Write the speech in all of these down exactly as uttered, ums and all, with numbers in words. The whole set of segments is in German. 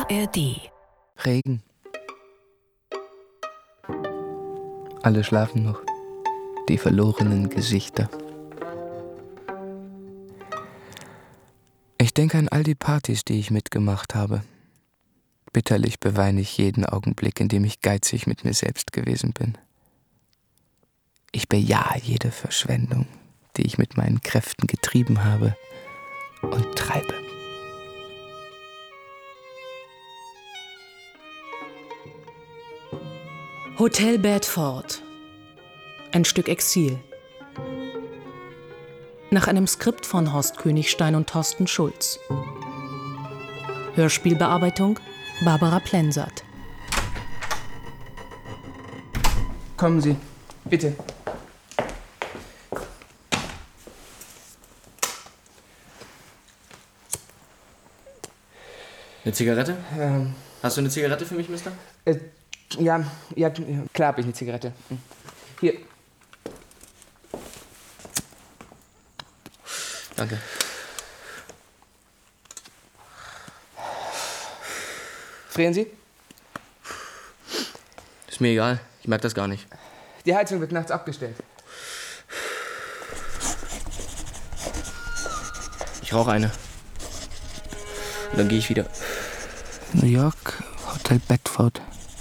A R D. Regen. Alle schlafen noch. Die verlorenen Gesichter. Ich denke an all die Partys, die ich mitgemacht habe. Bitterlich beweine ich jeden Augenblick, in dem ich geizig mit mir selbst gewesen bin. Ich bejahe jede Verschwendung, die ich mit meinen Kräften getrieben habe und treibe. Hotel Bedford. Ein Stück Exil. Nach einem Skript von Horst Königstein und Thorsten Schulz. Hörspielbearbeitung Barbara Plensert. Kommen Sie, bitte. Eine Zigarette? Ähm, Hast du eine Zigarette für mich, Mister? äh, ja, ja, klar habe ich eine Zigarette. Hier. Danke. Frieren Sie? Ist mir egal. Ich merke das gar nicht. Die Heizung wird nachts abgestellt. Ich rauche eine. Und dann gehe ich wieder. New York, Hotel Bedford.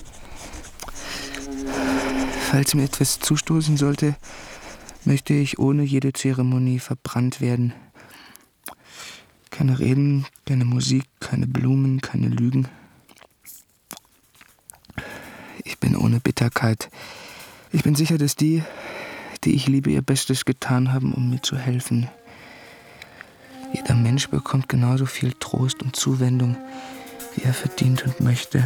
Falls mir etwas zustoßen sollte, möchte ich ohne jede Zeremonie verbrannt werden. Keine Reden, keine Musik, keine Blumen, keine Lügen. Ich bin ohne Bitterkeit. Ich bin sicher, dass die, die ich liebe, ihr Bestes getan haben, um mir zu helfen. Jeder Mensch bekommt genauso viel Trost und Zuwendung, wie er verdient und möchte.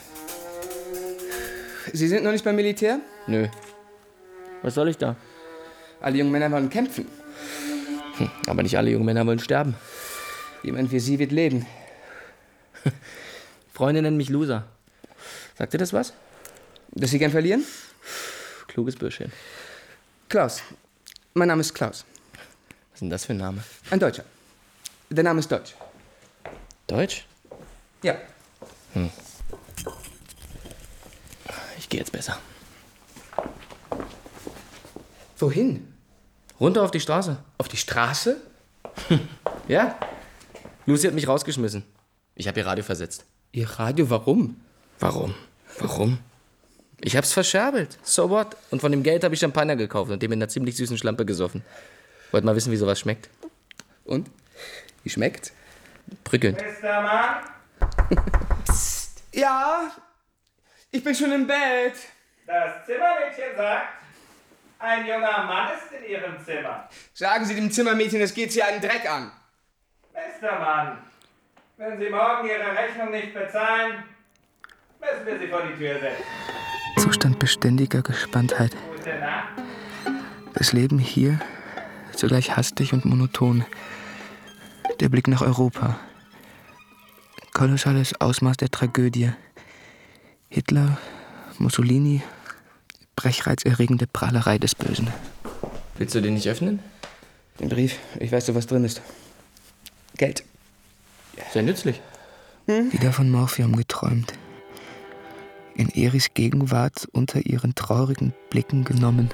Sie sind noch nicht beim Militär? Nö. Was soll ich da? Alle jungen Männer wollen kämpfen. Hm, aber nicht alle jungen Männer wollen sterben. Jemand wie Sie wird leben. Freunde nennen mich Loser. Sagt dir das was? Dass Sie gern verlieren? Kluges Bürschchen. Klaus. Mein Name ist Klaus. Was ist denn das für ein Name? Ein Deutscher. Der Name ist Deutsch. Deutsch? Ja. Hm. Ich gehe jetzt besser. Wohin? Runter auf die Straße. Auf die Straße? Ja. Lucy hat mich rausgeschmissen. Ich habe ihr Radio versetzt. Ihr Radio, warum? Warum? Warum? Ich hab's verscherbelt. So what? Und von dem Geld habe ich Champagner gekauft und dem in einer ziemlich süßen Schlampe gesoffen. Wollt mal wissen, wie sowas schmeckt? Und? Wie schmeckt's? Prickelnd. Mister Mann? Psst. Ja, ich bin schon im Bett. Das Zimmermädchen sagt, ein junger Mann ist in ihrem Zimmer. Sagen Sie dem Zimmermädchen, es geht Sie einen Dreck an. Mister Mann, wenn Sie morgen Ihre Rechnung nicht bezahlen, müssen wir Sie vor die Tür setzen. Zustand beständiger Gespanntheit. Gute Nacht. Das Leben hier, zugleich hastig und monoton. Der Blick nach Europa. Kolossales Ausmaß der Tragödie. Hitler, Mussolini, brechreizerregende Prahlerei des Bösen. Willst du den nicht öffnen? Den Brief, ich weiß doch, was drin ist. Geld. Sehr nützlich. Hm? Wieder von Morphium geträumt. In Eris Gegenwart unter ihren traurigen Blicken genommen.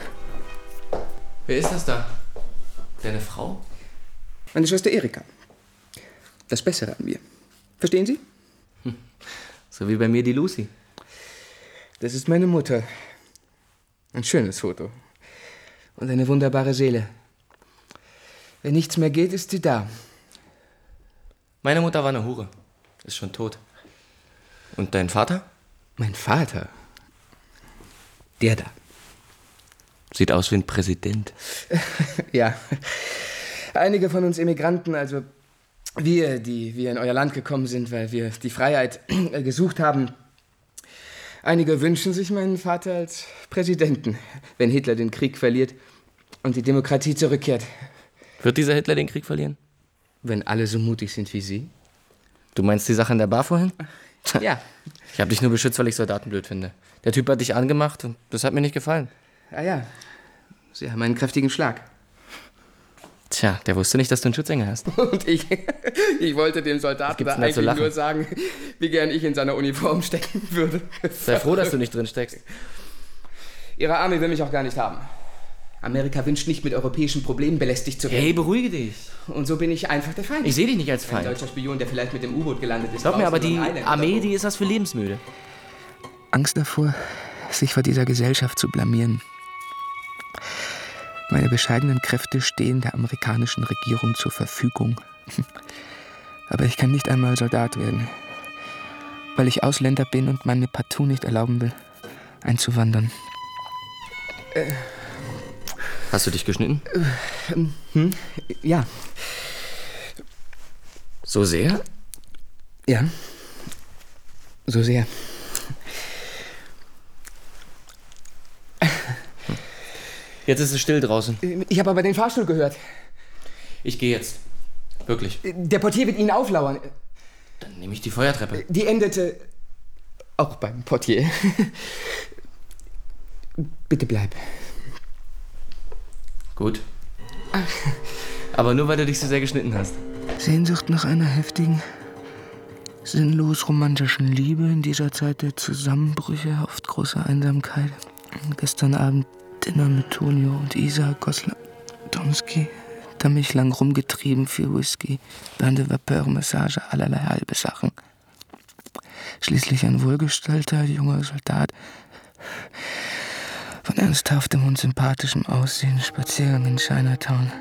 Wer ist das da? Deine Frau? Meine Schwester Erika. Das Bessere an mir. Verstehen Sie? Hm. So wie bei mir die Lucy. Das ist meine Mutter. Ein schönes Foto. Und eine wunderbare Seele. Wenn nichts mehr geht, ist sie da. Meine Mutter war eine Hure. Ist schon tot. Und dein Vater? Mein Vater? Der da. Sieht aus wie ein Präsident. Ja. Einige von uns Emigranten, also wir, die wir in euer Land gekommen sind, weil wir die Freiheit gesucht haben. Einige wünschen sich meinen Vater als Präsidenten, wenn Hitler den Krieg verliert und die Demokratie zurückkehrt. Wird dieser Hitler den Krieg verlieren? Wenn alle so mutig sind wie Sie? Du meinst die Sache in der Bar vorhin? Ja. Ich habe dich nur beschützt, weil ich Soldaten blöd finde. Der Typ hat dich angemacht und das hat mir nicht gefallen. Ah ja, Sie haben einen kräftigen Schlag. Tja, der wusste nicht, dass du einen Schutzengel hast. Und ich, ich wollte dem Soldaten da eigentlich nur sagen, wie gern ich in seiner Uniform stecken würde. Sei froh, dass du nicht drin steckst. Ihre Armee will mich auch gar nicht haben. Amerika wünscht nicht, mit europäischen Problemen belästigt zu werden. Hey, beruhige dich. Und so bin ich einfach der Feind. Ich sehe dich nicht als Feind. Ein deutscher Spion, der vielleicht mit dem U-Boot gelandet ist. Glaub mir, aber die Armee, die ist was für lebensmüde. Angst davor, sich vor dieser Gesellschaft zu blamieren. Meine bescheidenen Kräfte stehen der amerikanischen Regierung zur Verfügung. Aber ich kann nicht einmal Soldat werden, weil ich Ausländer bin und man mir partout nicht erlauben will, einzuwandern. Äh. Hast du dich geschnitten? Äh, hm? Ja. So sehr? Ja. So sehr. Jetzt ist es still draußen. Ich habe aber den Fahrstuhl gehört. Ich gehe jetzt. Wirklich. Der Portier wird Ihnen auflauern. Dann nehme ich die Feuertreppe. Die endete auch beim Portier. Bitte bleib. Gut. Aber nur, weil du dich so sehr geschnitten hast. Sehnsucht nach einer heftigen, sinnlos romantischen Liebe in dieser Zeit der Zusammenbrüche, oft großer Einsamkeit. Gestern Abend Dinner mit Tonio und Isa Goslar-Domski. Da mich lang rumgetrieben für Whisky, Bain de Vapeur, Massage, allerlei halbe Sachen. Schließlich ein wohlgestalter junger Soldat von ernsthaftem und sympathischem Aussehen, Spaziergang in Chinatown.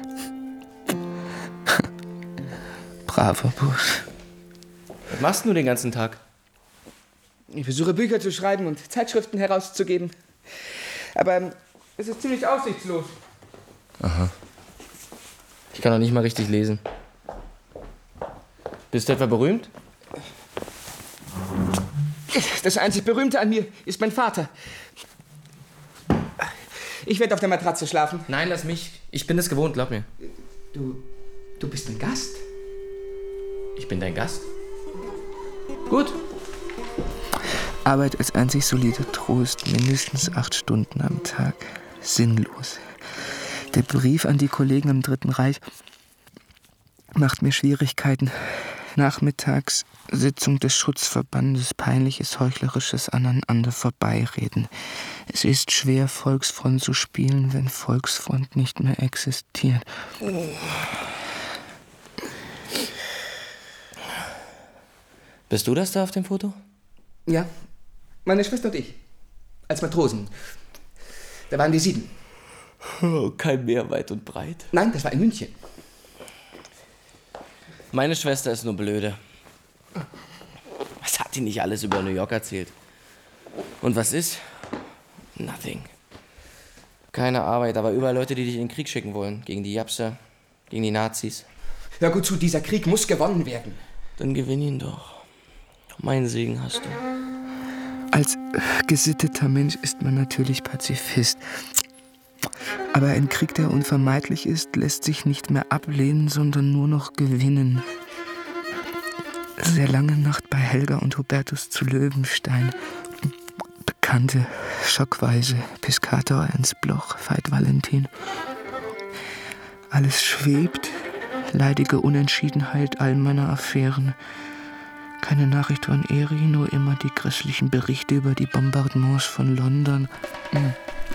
Braver Bursch. Was machst du den ganzen Tag? Ich versuche Bücher zu schreiben und Zeitschriften herauszugeben. Aber es ist ziemlich aussichtslos. Aha. Ich kann doch nicht mal richtig lesen. Bist du etwa berühmt? Das einzig Berühmte an mir ist mein Vater. Ich werde auf der Matratze schlafen. Nein, lass mich. Ich bin es gewohnt, glaub mir. Du, du bist ein Gast? Ich bin dein Gast? Gut. Arbeit als einzig solider Trost, mindestens acht Stunden am Tag. Sinnlos. Der Brief an die Kollegen im Dritten Reich macht mir Schwierigkeiten. Nachmittags Sitzung des Schutzverbandes, peinliches, heuchlerisches Aneinander vorbeireden. Es ist schwer, Volksfront zu spielen, wenn Volksfront nicht mehr existiert. Bist du das da auf dem Foto? Ja, meine Schwester und ich. Als Matrosen. Da waren wir sieben. Oh, kein Meer weit und breit. Nein, das war in München. Meine Schwester ist nur blöde. Was hat die nicht alles über New York erzählt? Und was ist? Nothing. Keine Arbeit, aber überall Leute, die dich in den Krieg schicken wollen. Gegen die Japser, gegen die Nazis. Hör gut zu, dieser Krieg muss gewonnen werden. Dann gewinn ihn doch. Meinen Segen hast du. Als gesitteter Mensch ist man natürlich Pazifist. Aber ein Krieg, der unvermeidlich ist, lässt sich nicht mehr ablehnen, sondern nur noch gewinnen. Sehr lange Nacht bei Helga und Hubertus zu Löwenstein. Bekannte, Schockweise, Piscator, Ernst Bloch, Veit Valentin. Alles schwebt, leidige Unentschiedenheit all meiner Affären. Keine Nachricht von Eri, nur immer die grässlichen Berichte über die Bombardements von London. Hm.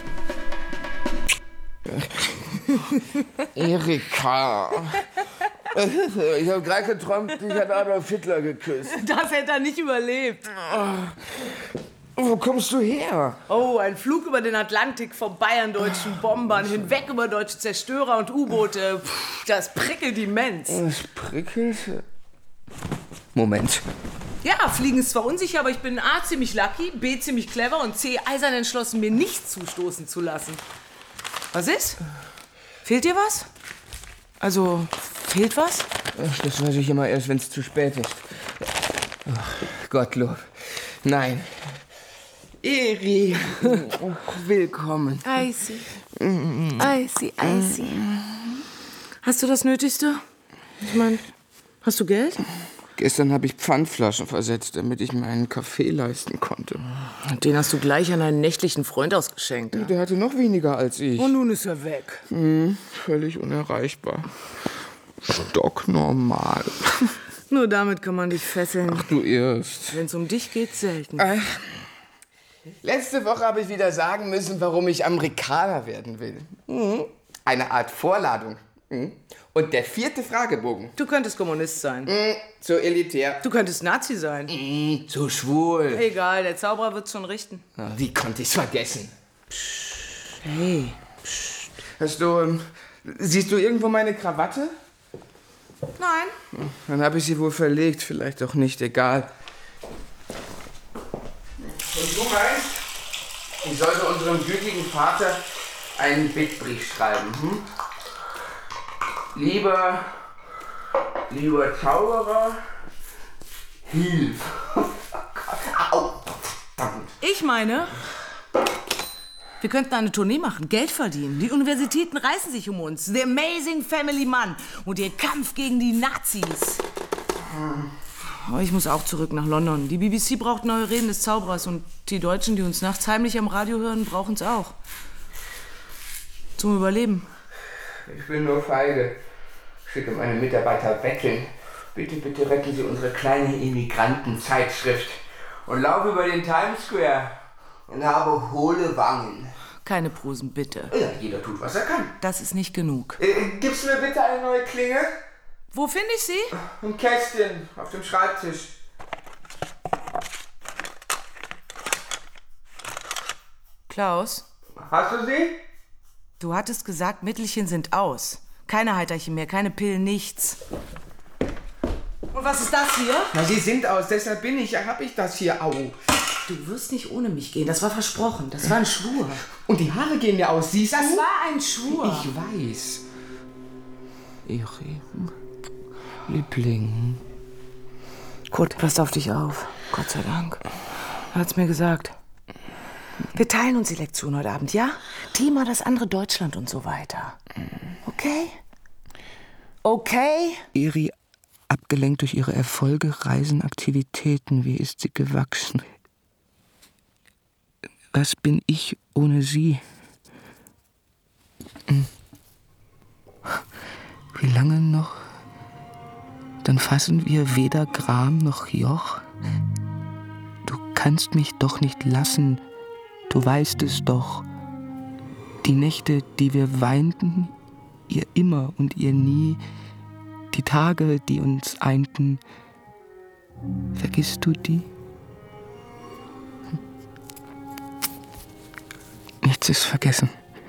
Erika. Ich habe gerade geträumt, ich hätte Adolf Hitler geküsst. Das hätte er nicht überlebt. Wo kommst du her? Oh, ein Flug über den Atlantik vor bayerndeutschen Bombern, hinweg über deutsche Zerstörer und U-Boote. Puh, das prickelt immens. Das prickelt? Moment. Ja, Fliegen ist zwar unsicher, aber ich bin A, ziemlich lucky, B, ziemlich clever und C, eisern entschlossen, mir nicht zustoßen zu lassen. Was ist? Fehlt dir was? Also, fehlt was? Ach, das weiß ich immer erst, wenn es zu spät ist. Ach, Gottlob. Nein. Eri. Willkommen. Icy. Icy, Icy. Hast du das Nötigste? Ich meine, hast du Geld? Gestern habe ich Pfandflaschen versetzt, damit ich mir einen Kaffee leisten konnte. Den hast du gleich an einen nächtlichen Freund ausgeschenkt. Ja? Der hatte noch weniger als ich. Und nun ist er weg. Hm, völlig unerreichbar. Stocknormal. Nur damit kann man dich fesseln. Ach, du irrst. Wenn es um dich geht, selten. Äh, letzte Woche habe ich wieder sagen müssen, warum ich Amerikaner werden will. Mhm. Eine Art Vorladung. Mhm. Und der vierte Fragebogen. Du könntest Kommunist sein. Mhm. So elitär. Du könntest Nazi sein. Mhm. So schwul. Egal, der Zauberer wird's schon richten. Wie konnte ich's vergessen? Hey. Psst. Hast du, ähm, siehst du irgendwo meine Krawatte? Nein. Dann habe ich sie wohl verlegt, vielleicht auch nicht, egal. Und du meinst, ich sollte unserem gütigen Vater einen Bittbrief schreiben, hm? Lieber, lieber Zauberer, hilf. Au, verdammt. Ich meine, wir könnten eine Tournee machen, Geld verdienen. Die Universitäten reißen sich um uns. The Amazing Family Man und ihr Kampf gegen die Nazis. Aber ich muss auch zurück nach London. Die B B C braucht neue Reden des Zauberers und die Deutschen, die uns nachts heimlich am Radio hören, brauchen es auch. Zum Überleben. Ich bin nur feige. Schicke meine Mitarbeiter betteln. Bitte, bitte retten Sie unsere kleine Immigrantenzeitschrift. Und laufe über den Times Square und habe hohle Wangen. Keine Prosen, bitte. Ja, jeder tut, was er kann. Das ist nicht genug. Äh, gibst du mir bitte eine neue Klinge? Wo finde ich sie? Ein Kästchen auf dem Schreibtisch. Klaus, Hast du sie? du hattest gesagt, Mittelchen sind aus. Keine Heiterchen mehr, keine Pillen, nichts. Und was ist das hier? Na, sie sind aus, deshalb bin ich, ja, hab ich das hier, au. Du wirst nicht ohne mich gehen, das war versprochen. Das war ein Schwur. Und die Haare gehen mir aus, siehst Das du? war ein Schwur. Ich weiß. Ihre Liebling. Kurt, passt auf dich auf. Gott sei Dank. Er hat's mir gesagt. Wir teilen uns die Lektion heute Abend, ja? Thema das andere Deutschland und so weiter. Okay? Okay? Eri, abgelenkt durch ihre Erfolge, Reisen, Aktivitäten, wie ist sie gewachsen? Was bin ich ohne sie? Wie lange noch? Dann fassen wir weder Gram noch Joch. Du kannst mich doch nicht lassen, du weißt es doch. Die Nächte, die wir weinten, ihr immer und ihr nie, die Tage, die uns einten, vergisst du die? Nichts ist vergessen.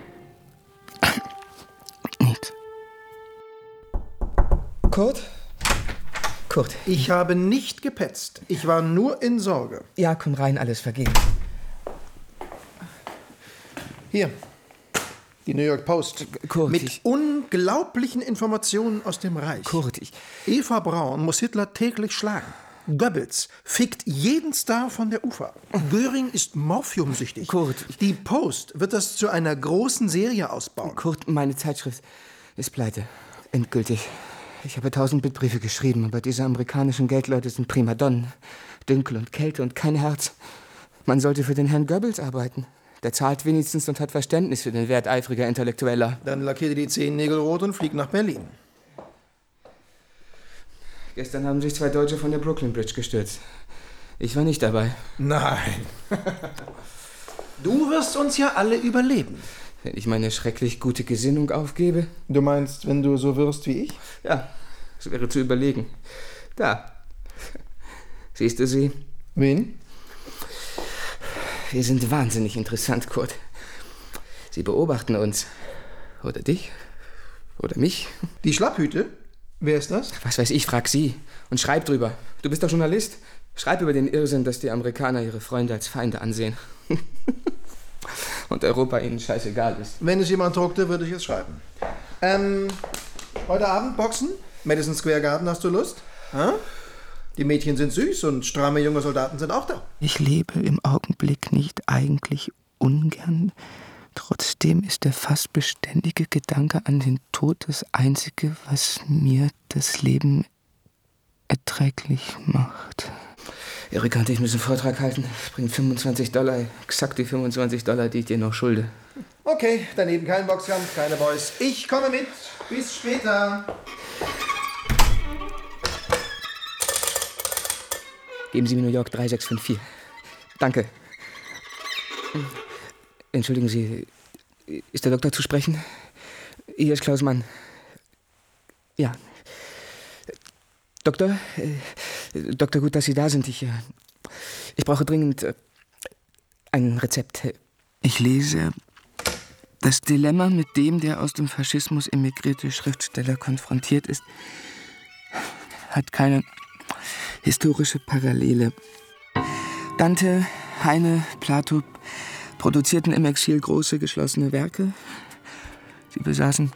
Nichts. Kurt? Kurt. Ich habe nicht gepetzt. Ich war nur in Sorge. Ja, komm rein, alles vergeben. Hier, die New York Post. Kurt, Mit ich- unglaublichen Informationen aus dem Reich. Kurt, ich... Eva Braun muss Hitler täglich schlagen. Goebbels fickt jeden Star von der U F A. Göring ist morphiumsüchtig. Kurt, ich- Die Post wird das zu einer großen Serie ausbauen. Kurt, meine Zeitschrift ist pleite. Endgültig. Ich habe tausend Bittbriefe geschrieben, aber diese amerikanischen Geldleute sind Primadonnen. Dünkel und Kälte und kein Herz. Man sollte für den Herrn Goebbels arbeiten. Der zahlt wenigstens und hat Verständnis für den Wert eifriger Intellektueller. Dann lackiert die Zehennägel rot und fliegt nach Berlin. Gestern haben sich zwei Deutsche von der Brooklyn Bridge gestürzt. Ich war nicht dabei. Nein. Du wirst uns ja alle überleben. Wenn ich meine schrecklich gute Gesinnung aufgebe? Du meinst, wenn du so wirst wie ich? Ja, es wäre zu überlegen. Da. Siehst du sie? Wen? Wir sind wahnsinnig interessant, Kurt. Sie beobachten uns. Oder dich. Oder mich. Die Schlapphüte? Wer ist das? Was weiß ich, frag sie. Und schreib drüber. Du bist doch Journalist. Schreib über den Irrsinn, dass die Amerikaner ihre Freunde als Feinde ansehen. Und Europa ihnen scheißegal ist. Wenn es jemand druckte, würde ich es schreiben. Ähm, heute Abend Boxen? Madison Square Garden, hast du Lust? Hä? Die Mädchen sind süß und stramme junge Soldaten sind auch da. Ich lebe im Augenblick nicht eigentlich ungern. Trotzdem ist der fast beständige Gedanke an den Tod das Einzige, was mir das Leben erträglich macht. Erika und ich müssen einen Vortrag halten. Das bringt fünfundzwanzig Dollar. Exakt die fünfundzwanzig Dollar, die ich dir noch schulde. Okay, daneben kein Boxkampf, keine Boys. Ich komme mit. Bis später. Geben Sie mir New York drei sechs fünf vier. Danke. Entschuldigen Sie, ist der Doktor zu sprechen? Hier ist Klaus Mann. Ja. Doktor? Äh, Doktor, gut, dass Sie da sind. Ich, äh, ich brauche dringend äh, ein Rezept. Ich lese: Das Dilemma, mit dem der aus dem Faschismus emigrierte Schriftsteller konfrontiert ist, hat keine historische Parallele. Dante, Heine, Plato produzierten im Exil große, geschlossene Werke. Sie besaßen,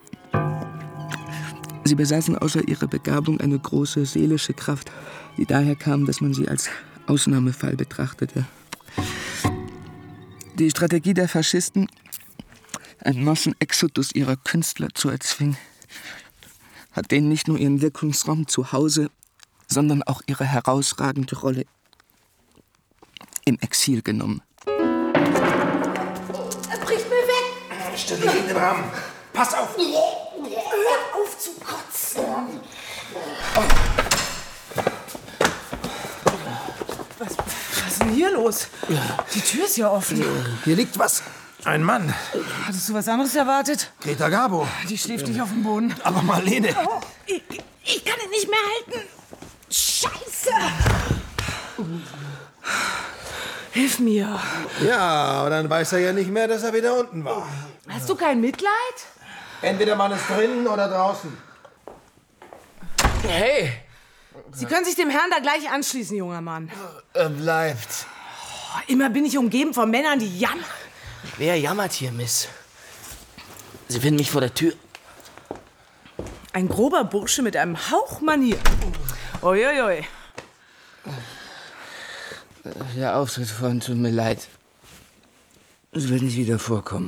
sie besaßen außer ihrer Begabung eine große seelische Kraft, die daher kam, dass man sie als Ausnahmefall betrachtete. Die Strategie der Faschisten, einen Massenexodus ihrer Künstler zu erzwingen, hat denen nicht nur ihren Wirkungsraum zu Hause, sondern auch ihre herausragende Rolle im Exil genommen. Er bricht mir weg! Stell dich gegen den Rahmen. Pass auf! Hör auf zu kotzen! Was, was ist denn hier los? Die Tür ist ja offen. Hier liegt was. Ein Mann. Hattest du was anderes erwartet? Greta Garbo. Die schläft nicht auf dem Boden. Aber Marlene. Oh, ich, ich kann ihn nicht mehr halten. Scheiße! Hilf mir. Ja, aber dann weiß er ja nicht mehr, dass er wieder unten war. Hast du kein Mitleid? Entweder man ist drinnen oder draußen. Hey! Sie können sich dem Herrn da gleich anschließen, junger Mann. Er bleibt. Oh, immer bin ich umgeben von Männern, die jammern. Wer jammert hier, Miss? Sie finden mich vor der Tür. Ein grober Bursche mit einem Hauch Manier. Uiuiui. Der Auftritt vorhin tut mir leid. Es wird nicht wieder vorkommen.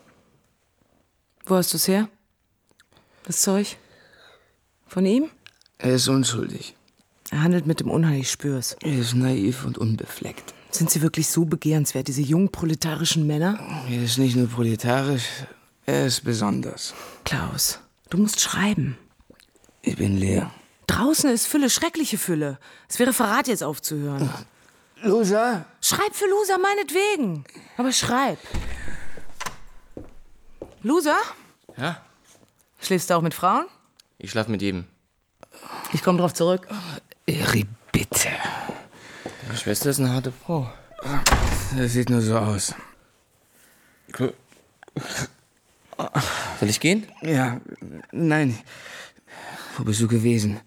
Wo hast du's her? Das Zeug? Von ihm? Er ist unschuldig. Er handelt mit dem Unheil, ich spür's. Er ist naiv und unbefleckt. Sind sie wirklich so begehrenswert, diese jungen proletarischen Männer? Er ist nicht nur proletarisch, er ist besonders. Klaus, du musst schreiben. Ich bin leer. Draußen ist Fülle, schreckliche Fülle. Es wäre Verrat, jetzt aufzuhören. Loser? Schreib für Loser, meinetwegen. Aber schreib. Loser? Ja? Schläfst du auch mit Frauen? Ich schlaf mit jedem. Ich komme drauf zurück. Eri, bitte. Deine Schwester ist eine harte Frau. Das sieht nur so aus. Soll ich gehen? Ja, nein. Wo bist du gewesen?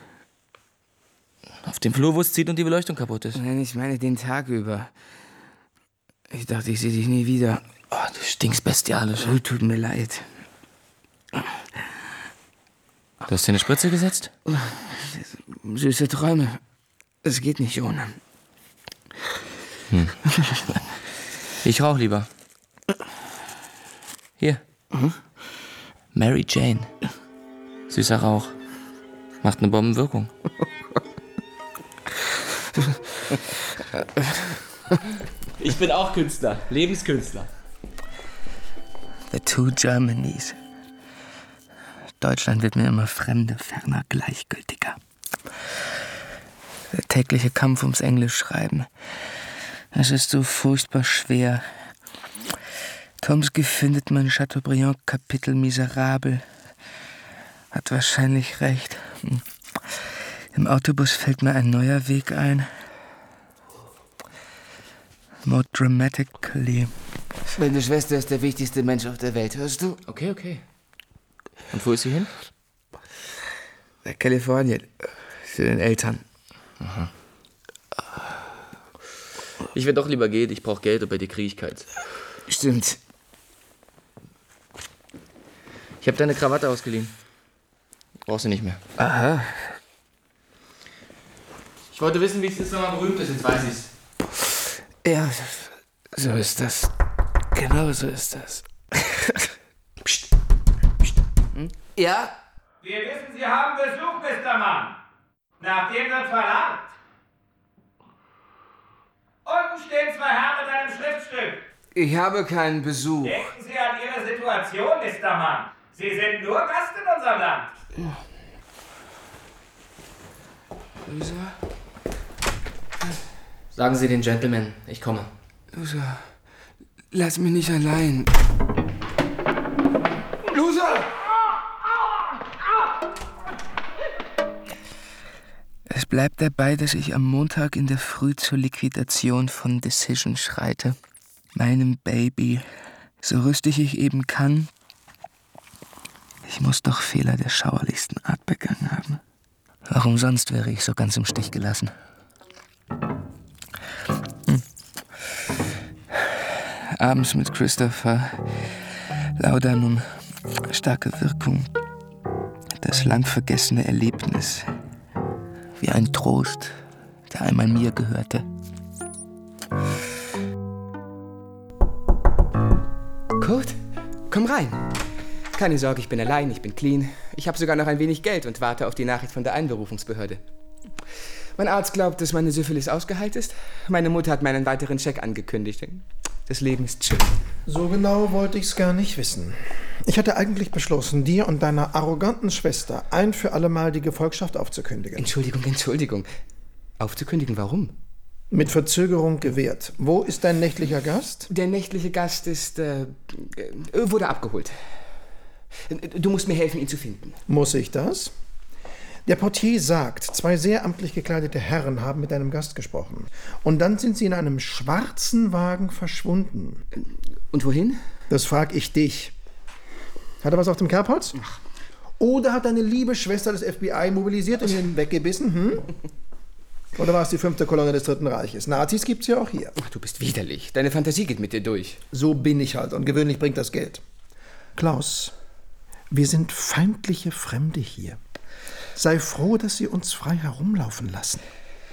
Auf dem Flur, wo es zieht und die Beleuchtung kaputt ist. Nein, ich meine den Tag über. Ich dachte, ich sehe dich nie wieder. Oh, du stinkst bestialisch. Oh, tut mir leid. Du hast dir eine Spritze gesetzt? Süße Träume. Es geht nicht ohne. Hm. Ich rauch lieber. Hier. Mhm. Mary Jane. Süßer Rauch. Macht eine Bombenwirkung. Ich bin auch Künstler. Lebenskünstler. The two Germanys. Deutschland wird mir immer fremder, ferner, gleichgültiger. Der tägliche Kampf ums Englischschreiben. Es ist so furchtbar schwer. Chomsky findet mein Chateaubriand-Kapitel miserabel. Hat wahrscheinlich recht. Im Autobus fällt mir ein neuer Weg ein. More dramatically. Meine Schwester ist der wichtigste Mensch auf der Welt, hörst du? Okay, okay. Und wo ist sie hin? Nach Kalifornien. Zu den Eltern. Aha. Ich will doch lieber gehen. Ich brauche Geld und bei dir kriege ich keins. Stimmt. Ich habe deine Krawatte ausgeliehen. Brauchst du nicht mehr. Aha. Ich wollte wissen, wie es jetzt nochmal berühmt ist. Jetzt weiß ich's. Ja, so ist das. Genau so ist das. Psst. Psst. Hm? Ja? Wir wissen, Sie haben Besuch, Mister Mann. Nach dem wird verlangt. Unten stehen zwei Herren mit einem Schriftstück. Ich habe keinen Besuch. Denken Sie an Ihre Situation, Mister Mann. Sie sind nur Gast in unserem Land. Lusa? Sagen Sie den Gentleman, ich komme. Lusa, lass mich nicht allein. Lusa! Es bleibt dabei, dass ich am Montag in der Früh zur Liquidation von Decision schreite. Meinem Baby. So rüstig ich eben kann. Ich muss doch Fehler der schauerlichsten Art begangen haben. Warum sonst wäre ich so ganz im Stich gelassen? Hm. Abends mit Christopher. Laudanum. Starke Wirkung. Das lang vergessene Erlebnis. Wie ein Trost, der einmal mir gehörte. Kurt, komm rein. Keine Sorge, ich bin allein, ich bin clean. Ich habe sogar noch ein wenig Geld und warte auf die Nachricht von der Einberufungsbehörde. Mein Arzt glaubt, dass meine Syphilis ausgeheilt ist. Meine Mutter hat meinen weiteren Scheck angekündigt. Das Leben ist schön. So genau wollte ich's gar nicht wissen. Ich hatte eigentlich beschlossen, dir und deiner arroganten Schwester ein für alle Mal die Gefolgschaft aufzukündigen. Entschuldigung, Entschuldigung. Aufzukündigen, warum? Mit Verzögerung gewährt. Wo ist dein nächtlicher Gast? Der nächtliche Gast ist, äh, wurde abgeholt. Du musst mir helfen, ihn zu finden. Muss ich das? Der Portier sagt, zwei sehr amtlich gekleidete Herren haben mit deinem Gast gesprochen. Und dann sind sie in einem schwarzen Wagen verschwunden. Und wohin? Das frag ich dich. Hat er was auf dem Kerbholz? Ach. Oder hat deine liebe Schwester das F B I mobilisiert und ihn weggebissen? Hm? Oder war es die fünfte Kolonne des Dritten Reiches? Nazis gibt's ja auch hier. Ach, du bist widerlich. Deine Fantasie geht mit dir durch. So bin ich halt und gewöhnlich bringt das Geld. Klaus, wir sind feindliche Fremde hier. Sei froh, dass sie uns frei herumlaufen lassen.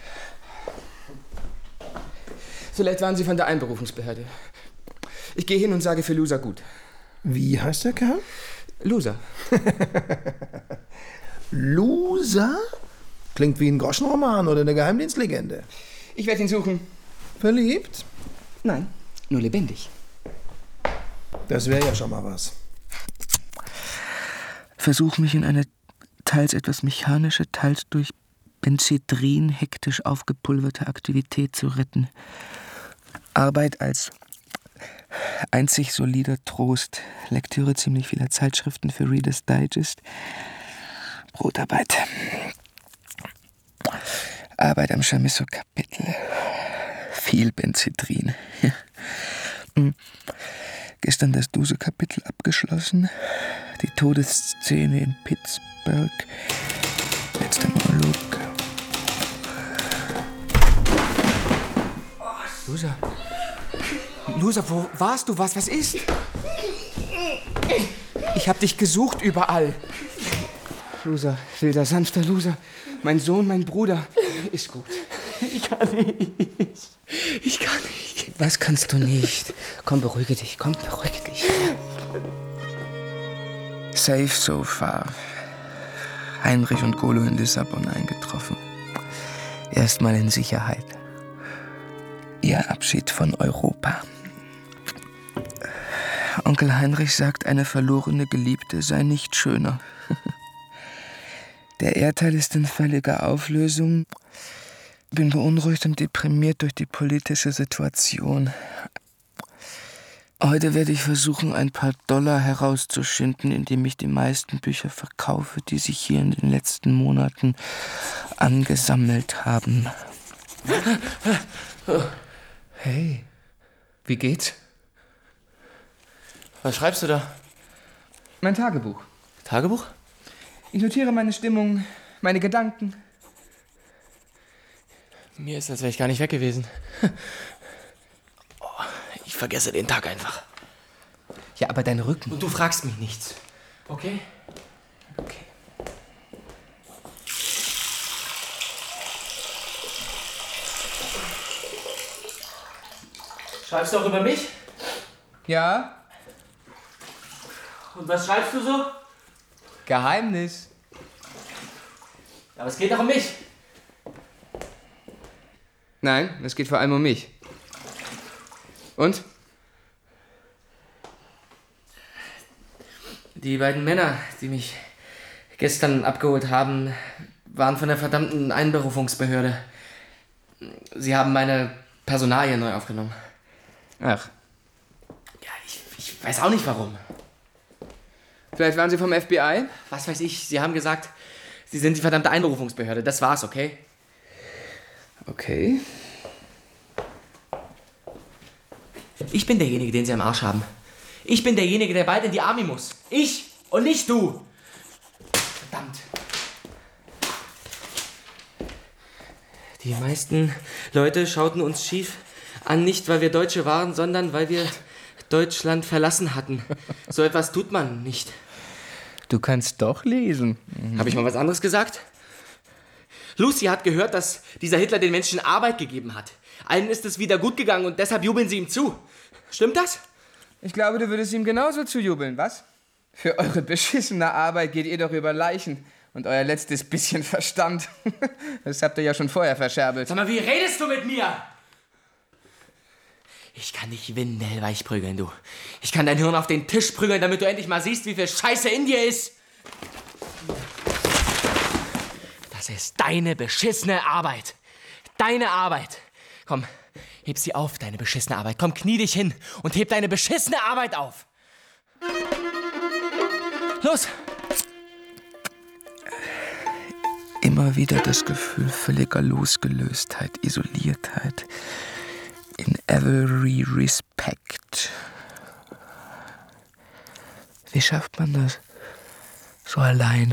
Vielleicht waren sie von der Einberufungsbehörde. Ich gehe hin und sage für Loser gut. Wie heißt der Kerl? Loser. Loser? Klingt wie ein Groschenroman oder eine Geheimdienstlegende. Ich werde ihn suchen. Verliebt? Nein, nur lebendig. Das wäre ja schon mal was. Versuch mich in eine teils etwas mechanische, teils durch Benzedrin hektisch aufgepulverte Aktivität zu retten. Arbeit als einzig solider Trost, Lektüre ziemlich vieler Zeitschriften für Reader's Digest, Brotarbeit, Arbeit am Chamisso-Kapitel, viel Benzedrin. Gestern das Duse-Kapitel abgeschlossen, die Todesszene in Pittsburgh, letzter Monolog. Loser. Loser, wo warst du? Was, was ist? Ich hab dich gesucht überall. Loser, wilder, sanfter Loser. Mein Sohn, mein Bruder. Ist gut. Ich kann nicht. Ich kann nicht. Was kannst du nicht? Komm, beruhige dich. Komm, beruhige dich. Safe so far. Heinrich und Golo in Lissabon eingetroffen. Erstmal in Sicherheit. Ihr Abschied von Europa. Onkel Heinrich sagt, eine verlorene Geliebte sei nicht schöner. Der Erdteil ist in völliger Auflösung. Bin beunruhigt und deprimiert durch die politische Situation. Heute werde ich versuchen, ein paar Dollar herauszuschinden, indem ich die meisten Bücher verkaufe, die sich hier in den letzten Monaten angesammelt haben. Hey, wie geht's? Was schreibst du da? Mein Tagebuch. Tagebuch? Ich notiere meine Stimmung, meine Gedanken. Mir ist, als wäre ich gar nicht weg gewesen. Oh, ich vergesse den Tag einfach. Ja, aber dein Rücken. Und du fragst mich nichts. Okay? Okay. Schreibst du auch über mich? Ja? Und was schreibst du so? Geheimnis. Aber es geht doch um mich. Nein, es geht vor allem um mich. Und? Die beiden Männer, die mich gestern abgeholt haben, waren von der verdammten Einberufungsbehörde. Sie haben meine Personalien neu aufgenommen. Ach. Ja, ich, ich weiß auch nicht warum. Vielleicht waren Sie vom F B I? Was weiß ich, Sie haben gesagt, Sie sind die verdammte Einberufungsbehörde. Das war's, okay? Okay. Ich bin derjenige, den Sie am Arsch haben. Ich bin derjenige, der bald in die Army muss. Ich und nicht du. Verdammt. Die meisten Leute schauten uns schief an, nicht weil wir Deutsche waren, sondern weil wir Deutschland verlassen hatten. So etwas tut man nicht. Du kannst doch lesen. Mhm. Habe ich mal was anderes gesagt? Lucy hat gehört, dass dieser Hitler den Menschen Arbeit gegeben hat. Allen ist es wieder gut gegangen und deshalb jubeln sie ihm zu. Stimmt das? Ich glaube, du würdest ihm genauso zujubeln, was? Für eure beschissene Arbeit geht ihr doch über Leichen. Und euer letztes bisschen Verstand, das habt ihr ja schon vorher verscherbelt. Sag mal, wie redest du mit mir? Ich kann dich windelweich prügeln, du. Ich kann dein Hirn auf den Tisch prügeln, damit du endlich mal siehst, wie viel Scheiße in dir ist. Das ist deine beschissene Arbeit. Deine Arbeit. Komm, heb sie auf, deine beschissene Arbeit. Komm, knie dich hin und heb deine beschissene Arbeit auf. Los! Immer wieder das Gefühl völliger Losgelöstheit, Isoliertheit. In every respect. Wie schafft man das? So allein.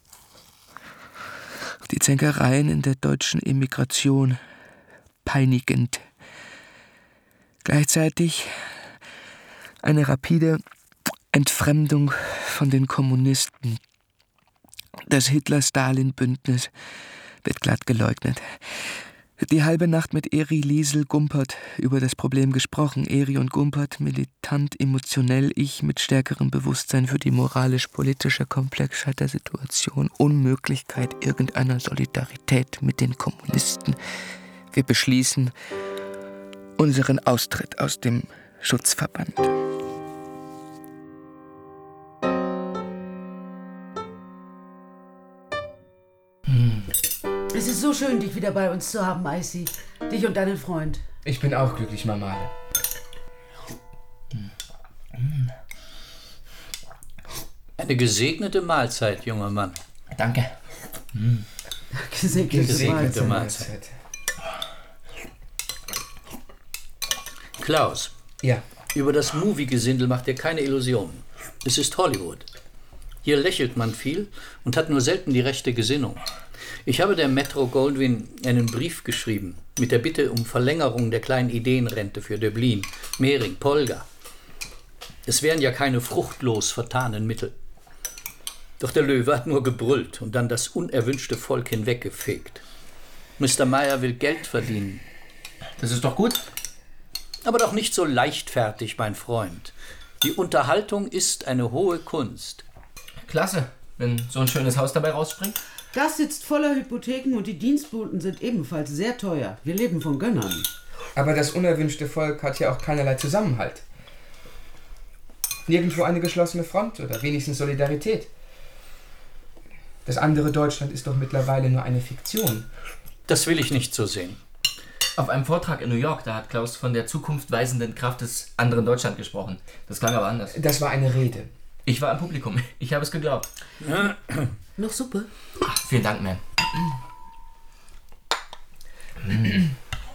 Die Zänkereien in der deutschen Emigration. Peinigend. Gleichzeitig eine rapide Entfremdung von den Kommunisten. Das Hitler-Stalin-Bündnis wird glatt geleugnet. Die halbe Nacht mit Eri, Liesel, Gumpert über das Problem gesprochen. Eri und Gumpert militant, emotionell, ich mit stärkerem Bewusstsein für die moralisch-politische Komplexheit der Situation, Unmöglichkeit irgendeiner Solidarität mit den Kommunisten. Wir beschließen unseren Austritt aus dem Schutzverband. Es ist so schön, dich wieder bei uns zu haben, Icy. Dich und deinen Freund. Ich bin auch glücklich, Mama. Eine gesegnete Mahlzeit, junger Mann. Danke. Hm. Gesegnete, gesegnete Mahlzeit. Mahlzeit. Klaus. Ja. Über das Movie-Gesindel macht dir keine Illusionen. Es ist Hollywood. Hier lächelt man viel und hat nur selten die rechte Gesinnung. Ich habe der Metro-Goldwyn einen Brief geschrieben mit der Bitte um Verlängerung der kleinen Ideenrente für Döblin, Mehring, Polga. Es wären ja keine fruchtlos vertanen Mittel. Doch der Löwe hat nur gebrüllt und dann das unerwünschte Volk hinweggefegt. Mister Meyer will Geld verdienen. Das ist doch gut. Aber doch nicht so leichtfertig, mein Freund. Die Unterhaltung ist eine hohe Kunst. Klasse, wenn so ein schönes Haus dabei rausspringt. Das sitzt voller Hypotheken und die Dienstboten sind ebenfalls sehr teuer. Wir leben von Gönnern. Aber das unerwünschte Volk hat ja auch keinerlei Zusammenhalt. Nirgendwo eine geschlossene Front oder wenigstens Solidarität. Das andere Deutschland ist doch mittlerweile nur eine Fiktion. Das will ich nicht so sehen. Auf einem Vortrag in New York, da hat Klaus von der zukunftweisenden Kraft des anderen Deutschland gesprochen. Das klang aber anders. Das war eine Rede. Ich war im Publikum. Ich habe es geglaubt. Noch Suppe? Ach, vielen Dank, Ma'am. mm.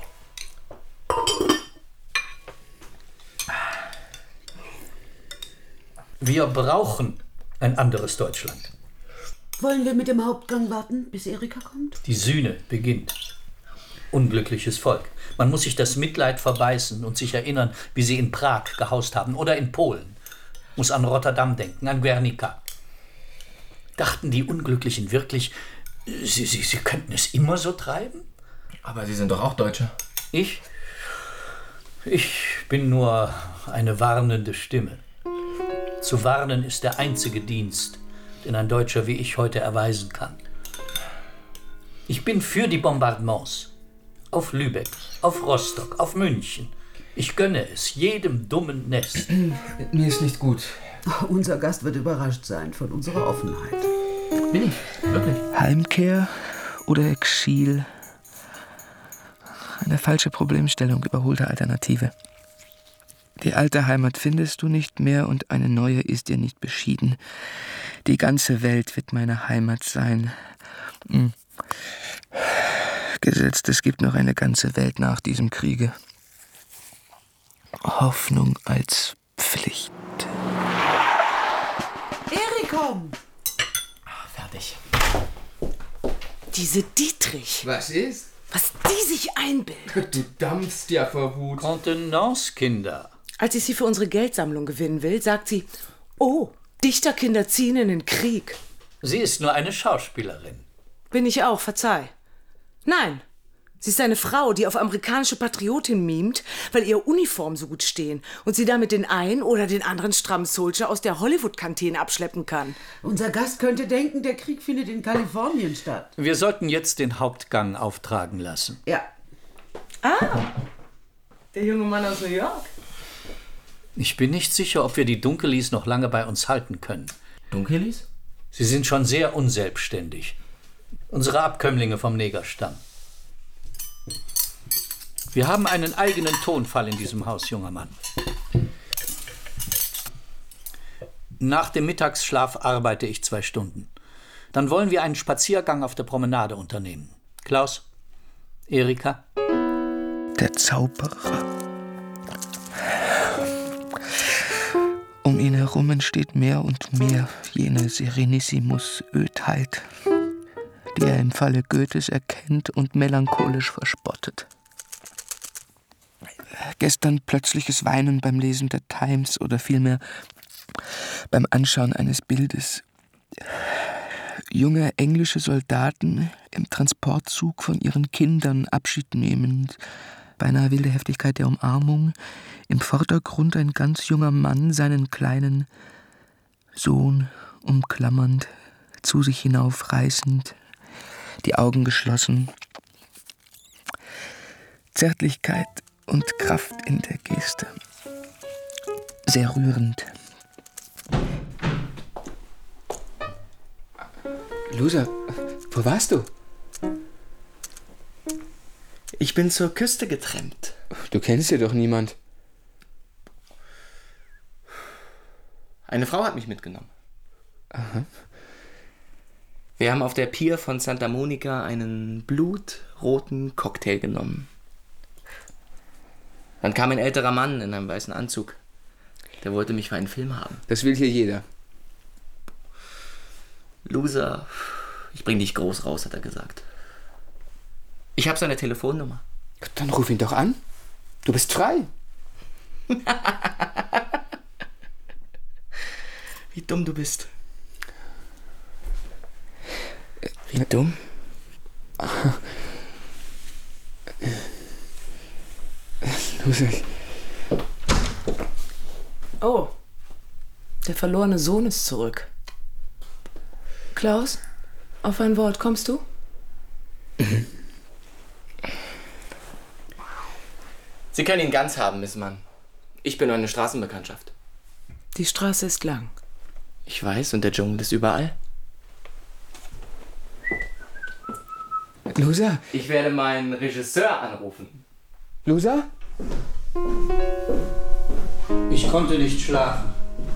Wir brauchen ein anderes Deutschland. Wollen wir mit dem Hauptgang warten, bis Erika kommt? Die Sühne beginnt. Unglückliches Volk. Man muss sich das Mitleid verbeißen und sich erinnern, wie sie in Prag gehaust haben oder in Polen. Muss an Rotterdam denken, an Guernica. Dachten die Unglücklichen wirklich, sie, sie, sie könnten es immer so treiben? Aber Sie sind doch auch Deutsche. Ich? Ich bin nur eine warnende Stimme. Zu warnen ist der einzige Dienst, den ein Deutscher wie ich heute erweisen kann. Ich bin für die Bombardements. Auf Lübeck, auf Rostock, auf München. Ich gönne es, jedem dummen Nest. Mir ist nicht gut. Unser Gast wird überrascht sein von unserer Offenheit. Bin ich, wirklich. Heimkehr oder Exil? Eine falsche Problemstellung, überholte Alternative. Die alte Heimat findest du nicht mehr und eine neue ist dir nicht beschieden. Die ganze Welt wird meine Heimat sein. Hm. Gesetzt, es gibt noch eine ganze Welt nach diesem Kriege. Hoffnung als Pflicht. Erikom! Fertig. Diese Dietrich. Was ist? Was die sich einbildet. Du dampfst ja vor Wut. Contenance, Kinder. Als ich sie für unsere Geldsammlung gewinnen will, sagt sie, oh, Dichterkinder ziehen in den Krieg. Sie ist nur eine Schauspielerin. Bin ich auch, verzeih. Nein, sie ist eine Frau, die auf amerikanische Patriotin mimt, weil ihre Uniformen so gut stehen und sie damit den einen oder den anderen strammen Soldier aus der Hollywood-Kantine abschleppen kann. Unser Gast könnte denken, der Krieg findet in Kalifornien statt. Wir sollten jetzt den Hauptgang auftragen lassen. Ja. Ah, der junge Mann aus New York. Ich bin nicht sicher, ob wir die Dunkelis noch lange bei uns halten können. Dunkelis? Sie sind schon sehr unselbstständig. Unsere Abkömmlinge vom Negerstamm. Wir haben einen eigenen Tonfall in diesem Haus, junger Mann. Nach dem Mittagsschlaf arbeite ich zwei Stunden. Dann wollen wir einen Spaziergang auf der Promenade unternehmen. Klaus? Erika? Der Zauberer. Um ihn herum entsteht mehr und mehr jene Serenissimus-Ödheit, die er im Falle Goethes erkennt und melancholisch verspottet. Gestern plötzliches Weinen beim Lesen der Times oder vielmehr beim Anschauen eines Bildes. Junge englische Soldaten im Transportzug von ihren Kindern Abschied nehmend, beinahe wilde Heftigkeit der Umarmung, im Vordergrund ein ganz junger Mann, seinen kleinen Sohn umklammernd, zu sich hinaufreißend, die Augen geschlossen. Zärtlichkeit und Kraft in der Geste. Sehr rührend. Loser, wo warst du? Ich bin zur Küste getrennt. Du kennst hier doch niemand. Eine Frau hat mich mitgenommen. Aha. Wir haben auf der Pier von Santa Monica einen blutroten Cocktail genommen. Dann kam ein älterer Mann in einem weißen Anzug. Der wollte mich für einen Film haben. Das will hier jeder. Loser, ich bring dich groß raus, hat er gesagt. Ich habe seine Telefonnummer. Dann ruf ihn doch an. Du bist frei. Wie dumm du bist. Wie dumm? Loser. Oh, der verlorene Sohn ist zurück. Klaus, auf ein Wort, kommst du? Mhm. Sie können ihn ganz haben, Miss Mann. Ich bin eine Straßenbekanntschaft. Die Straße ist lang. Ich weiß, und der Dschungel ist überall. Loser? Ich werde meinen Regisseur anrufen. Loser? Ich konnte nicht schlafen.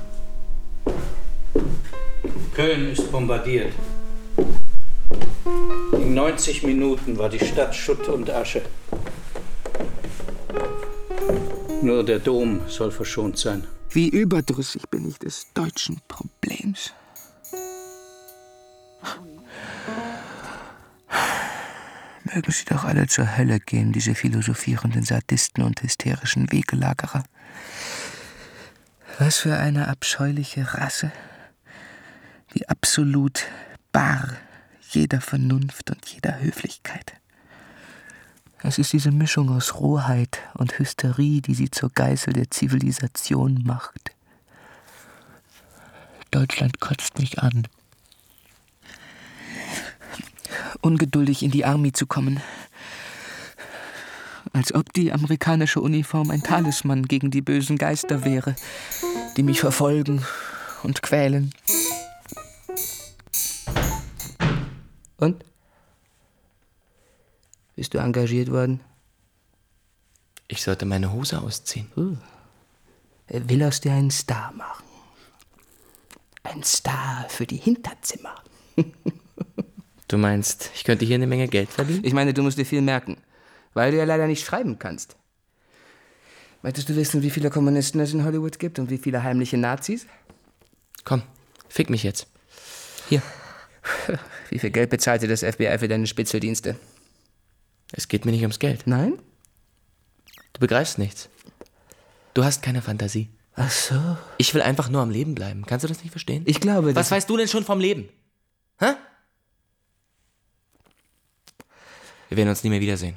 Köln ist bombardiert. In neunzig Minuten war die Stadt Schutt und Asche. Nur der Dom soll verschont sein. Wie überdrüssig bin ich des deutschen Problems. Mögen sie doch alle zur Hölle gehen, diese philosophierenden Sadisten und hysterischen Wegelagerer. Was für eine abscheuliche Rasse, die absolut bar jeder Vernunft und jeder Höflichkeit. Es ist diese Mischung aus Rohheit und Hysterie, die sie zur Geißel der Zivilisation macht. Deutschland kotzt mich an. Ungeduldig in die Armee zu kommen. Als ob die amerikanische Uniform ein Talisman gegen die bösen Geister wäre, die mich verfolgen und quälen. Und? Bist du engagiert worden? Ich sollte meine Hose ausziehen. Uh. Er will aus dir einen Star machen. Ein Star für die Hinterzimmer. Du meinst, ich könnte hier eine Menge Geld verdienen? Ich meine, du musst dir viel merken, weil du ja leider nicht schreiben kannst. Möchtest du wissen, wie viele Kommunisten es in Hollywood gibt und wie viele heimliche Nazis? Komm, fick mich jetzt. Hier. Wie viel Geld bezahlte das F B I für deine Spitzeldienste? Es geht mir nicht ums Geld. Nein? Du begreifst nichts. Du hast keine Fantasie. Ach so. Ich will einfach nur am Leben bleiben. Kannst du das nicht verstehen? Ich glaube, Was weißt du denn schon vom Leben? Hä? Wir werden uns nie mehr wiedersehen.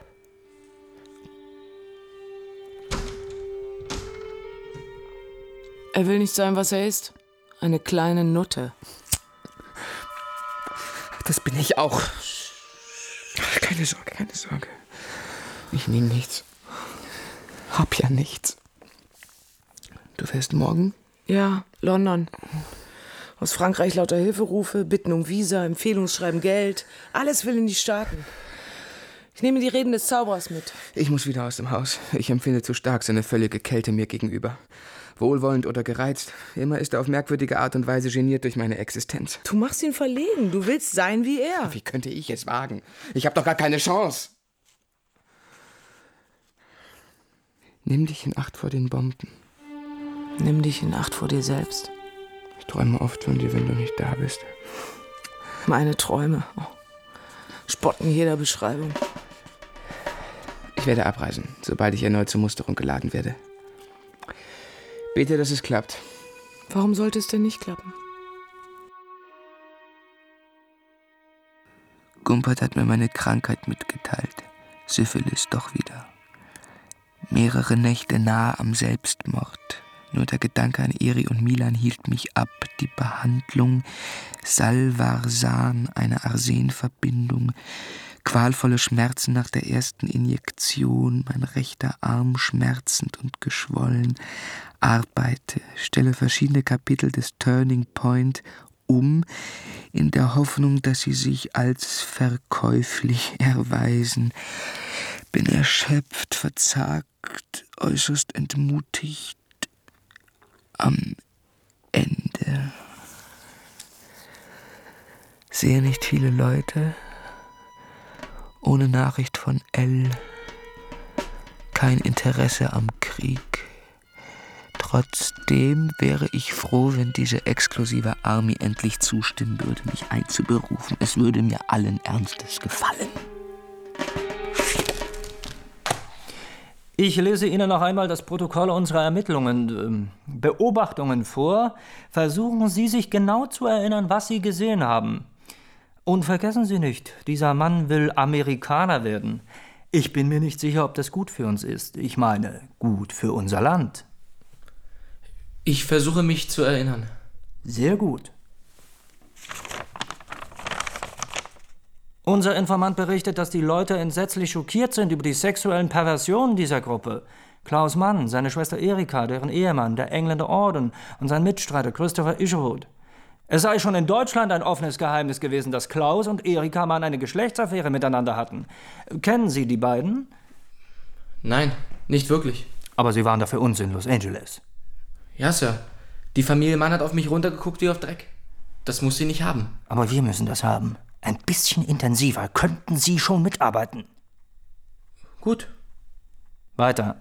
Er will nicht sein, was er ist. Eine kleine Nutte. Das bin ich auch. Keine Sorge, keine Sorge. Ich nehme nichts. Hab ja nichts. Du fährst morgen? Ja, London. Aus Frankreich lauter Hilferufe, Bitten um Visa, Empfehlungsschreiben, Geld. Alles will in die Staaten. Ich nehme die Reden des Zauberers mit. Ich muss wieder aus dem Haus. Ich empfinde zu stark seine völlige Kälte mir gegenüber. Wohlwollend oder gereizt, immer ist er auf merkwürdige Art und Weise geniert durch meine Existenz. Du machst ihn verlegen. Du willst sein wie er. Wie könnte ich es wagen? Ich habe doch gar keine Chance. Nimm dich in Acht vor den Bomben. Nimm dich in Acht vor dir selbst. Ich träume oft von dir, wenn du nicht da bist. Meine Träume. Oh. Spotten jeder Beschreibung. Ich werde abreisen, sobald ich erneut zur Musterung geladen werde. Bete, dass es klappt. Warum sollte es denn nicht klappen? Gumpert hat mir meine Krankheit mitgeteilt. Syphilis doch wieder. Mehrere Nächte nahe am Selbstmord. Nur der Gedanke an Eri und Milan hielt mich ab. Die Behandlung, Salvarsan, eine Arsenverbindung, qualvolle Schmerzen nach der ersten Injektion, mein rechter Arm schmerzend und geschwollen. Arbeite, stelle verschiedene Kapitel des Turning Point um, in der Hoffnung, dass sie sich als verkäuflich erweisen. Bin erschöpft, verzagt, äußerst entmutigt. Am Ende. Sehe nicht viele Leute. Ohne Nachricht von L. Kein Interesse am Krieg. Trotzdem wäre ich froh, wenn diese exklusive Army endlich zustimmen würde, mich einzuberufen. Es würde mir allen Ernstes gefallen. Ich lese Ihnen noch einmal das Protokoll unserer Ermittlungen, äh, Beobachtungen vor. Versuchen Sie, sich genau zu erinnern, was Sie gesehen haben. Und vergessen Sie nicht, dieser Mann will Amerikaner werden. Ich bin mir nicht sicher, ob das gut für uns ist. Ich meine, gut für unser Land. Ich versuche mich zu erinnern. Sehr gut. Unser Informant berichtet, dass die Leute entsetzlich schockiert sind über die sexuellen Perversionen dieser Gruppe. Klaus Mann, seine Schwester Erika, deren Ehemann, der Engländer Orden und sein Mitstreiter Christopher Isherwood. Es sei schon in Deutschland ein offenes Geheimnis gewesen, dass Klaus und Erika Mann eine Geschlechtsaffäre miteinander hatten. Kennen Sie die beiden? Nein, nicht wirklich. Aber Sie waren dafür uns in Los Angeles. Ja, Sir. Die Familie Mann hat auf mich runtergeguckt wie auf Dreck. Das muss sie nicht haben. Aber wir müssen das haben. Ein bisschen intensiver. Könnten Sie schon mitarbeiten? Gut. Weiter.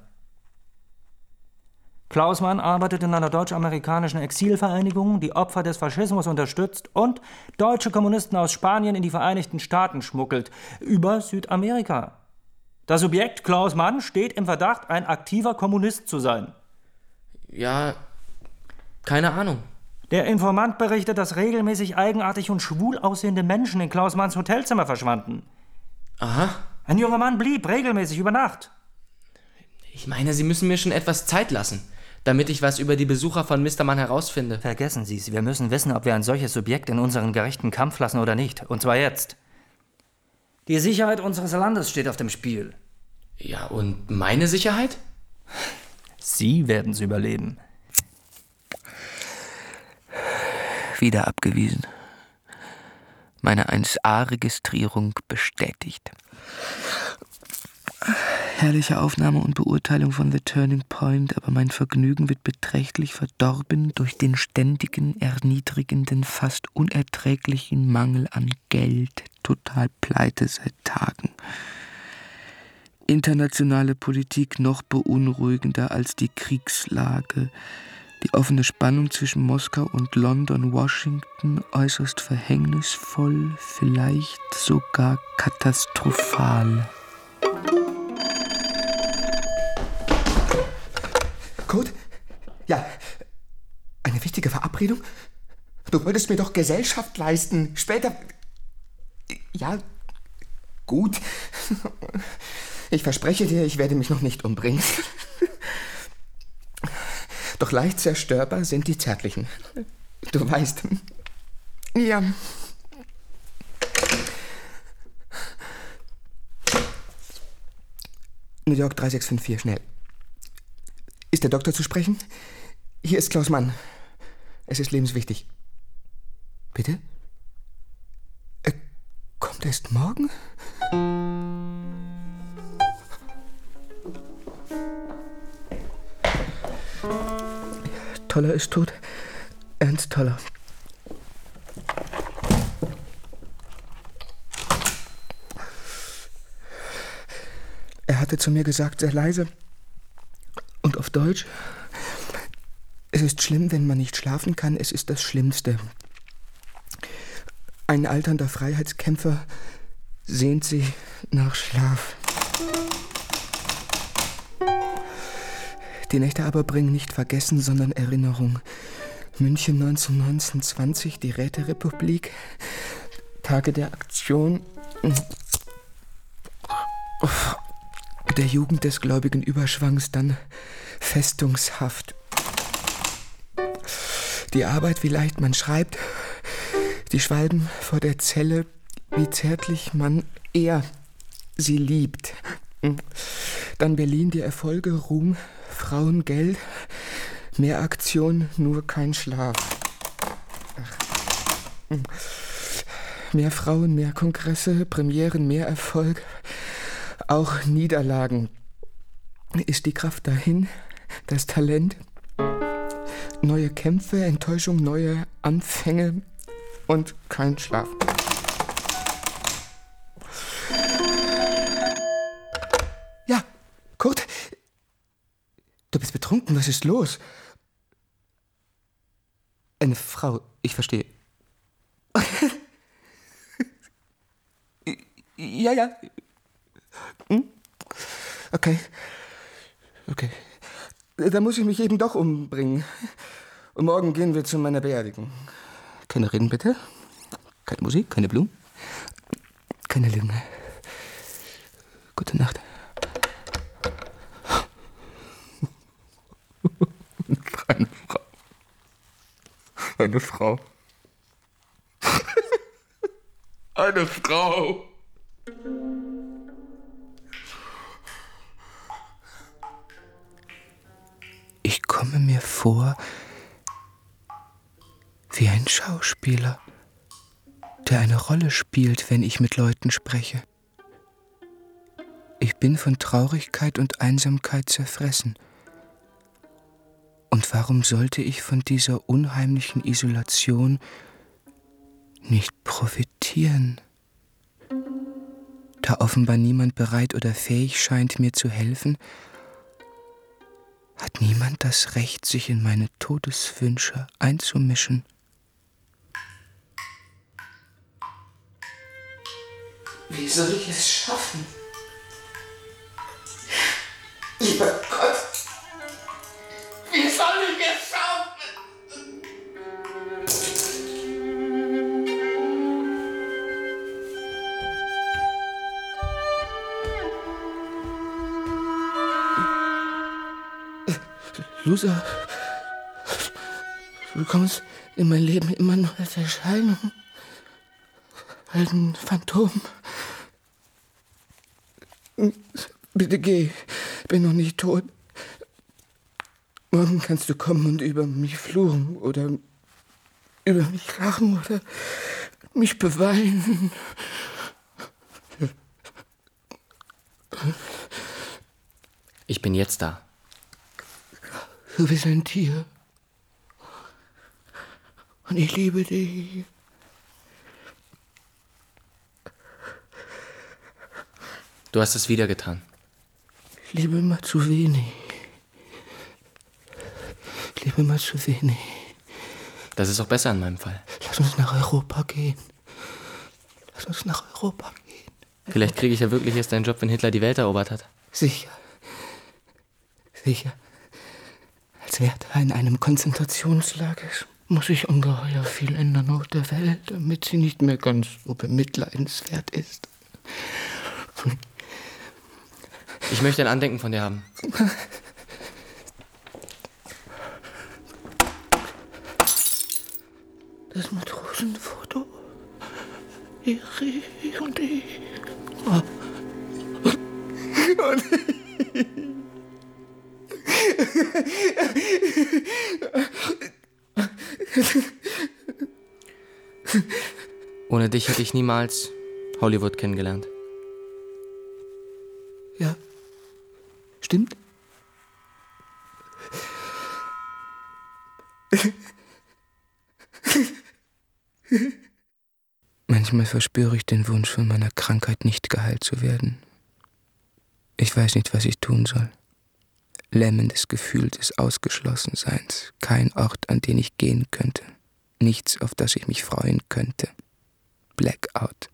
Klaus Mann arbeitet in einer deutsch-amerikanischen Exilvereinigung, die Opfer des Faschismus unterstützt und deutsche Kommunisten aus Spanien in die Vereinigten Staaten schmuggelt. Über Südamerika. Das Subjekt Klaus Mann steht im Verdacht, ein aktiver Kommunist zu sein. Ja, keine Ahnung. Der Informant berichtet, dass regelmäßig eigenartig und schwul aussehende Menschen in Klaus Manns Hotelzimmer verschwanden. Aha. Ein junger Mann blieb regelmäßig über Nacht. Ich meine, Sie müssen mir schon etwas Zeit lassen, damit ich was über die Besucher von Mister Mann herausfinde. Vergessen Sie es, wir müssen wissen, ob wir ein solches Subjekt in unseren gerechten Kampf lassen oder nicht. Und zwar jetzt. Die Sicherheit unseres Landes steht auf dem Spiel. Ja, und meine Sicherheit? Sie werden's überleben. Wieder abgewiesen. Meine eins A-Registrierung bestätigt. Herrliche Aufnahme und Beurteilung von The Turning Point, aber mein Vergnügen wird beträchtlich verdorben durch den ständigen, erniedrigenden, fast unerträglichen Mangel an Geld. Total pleite seit Tagen. Internationale Politik noch beunruhigender als die Kriegslage. Die offene Spannung zwischen Moskau und London, Washington äußerst verhängnisvoll, vielleicht sogar katastrophal. Kurt? Ja, eine wichtige Verabredung? Du wolltest mir doch Gesellschaft leisten. Später... Ja, gut. Ich verspreche dir, ich werde mich noch nicht umbringen. Doch leicht zerstörbar sind die Zärtlichen. Du weißt. Ja. New York drei sechs fünf vier, schnell. Ist der Doktor zu sprechen? Hier ist Klaus Mann. Es ist lebenswichtig. Bitte? Er kommt erst morgen? Toller ist tot. Ernst Toller. Er hatte zu mir gesagt, sehr leise und auf Deutsch: Es ist schlimm, wenn man nicht schlafen kann. Es ist das Schlimmste. Ein alternder Freiheitskämpfer sehnt sich nach Schlaf. Die Nächte aber bringen nicht Vergessen, sondern Erinnerung. München neunzehnhundertneunundzwanzig, die Räterepublik, Tage der Aktion, der Jugend des gläubigen Überschwangs, dann Festungshaft. Die Arbeit, wie leicht man schreibt, die Schwalben vor der Zelle, wie zärtlich man er sie liebt. Dann Berlin, die Erfolge, Ruhm, Frauen, Geld, mehr Aktion, nur kein Schlaf. Ach. Mehr Frauen, mehr Kongresse, Premieren, mehr Erfolg, auch Niederlagen. Ist die Kraft dahin, das Talent? Neue Kämpfe, Enttäuschung, neue Anfänge und kein Schlaf. Ja, Kurt, du bist betrunken, was ist los? Eine Frau, ich verstehe. Ja, ja. Hm? Okay. Okay. Da muss ich mich eben doch umbringen. Und morgen gehen wir zu meiner Beerdigung. Keine Reden, bitte. Keine Musik, keine Blumen. Keine Lügen. Gute Nacht. Eine Frau. Eine Frau. Eine Frau. Ich komme mir vor wie ein Schauspieler, der eine Rolle spielt, wenn ich mit Leuten spreche. Ich bin von Traurigkeit und Einsamkeit zerfressen. Und warum sollte ich von dieser unheimlichen Isolation nicht profitieren? Da offenbar niemand bereit oder fähig scheint, mir zu helfen, hat niemand das Recht, sich in meine Todeswünsche einzumischen. Wie soll ich es schaffen? Lieber Gott, wie soll ich es schaffen? Loser, du kommst in mein Leben immer nur als Erscheinung, als ein Phantom. Bitte geh. Bin noch nicht tot. Morgen kannst du kommen und über mich fluchen oder über mich lachen oder mich beweinen. Ich bin jetzt da. Du bist ein Tier. Und ich liebe dich. Du hast es wieder getan. Ich liebe immer zu wenig. Ich liebe immer zu wenig. Das ist auch besser in meinem Fall. Lass uns nach Europa gehen. Lass uns nach Europa gehen. Vielleicht kriege ich ja wirklich erst einen Job, wenn Hitler die Welt erobert hat. Sicher. Sicher. Als Wärter in einem Konzentrationslager muss sich ungeheuer viel ändern auf der Welt, damit sie nicht mehr ganz so bemitleidenswert ist. Ich möchte ein Andenken von dir haben. Das Matrosenfoto. Ich und ich. Oh. Und ich. Ohne dich hätte ich niemals Hollywood kennengelernt. Ja, stimmt. Manchmal verspüre ich den Wunsch, von meiner Krankheit nicht geheilt zu werden. Ich weiß nicht, was ich tun soll. Lähmendes Gefühl des Ausgeschlossenseins, kein Ort, an den ich gehen könnte, nichts, auf das ich mich freuen könnte. Blackout.